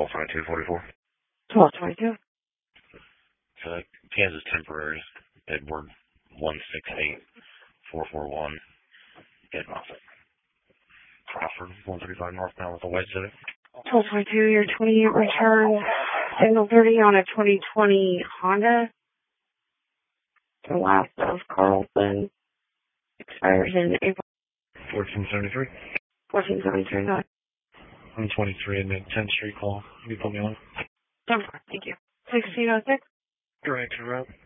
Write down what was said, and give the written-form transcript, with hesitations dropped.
122244. 1222. Kansas temporary. Edward 168441. Dead Moffett. Crawford 135 northbound with a white Civic. 1222, your 28 return. Signal 30 on a 2020 Honda. The last of Carlson. Expires in April. 1473. 1473. I'm 23 in the 10th Street call. You put me on. Thank you. 1606. Direction route.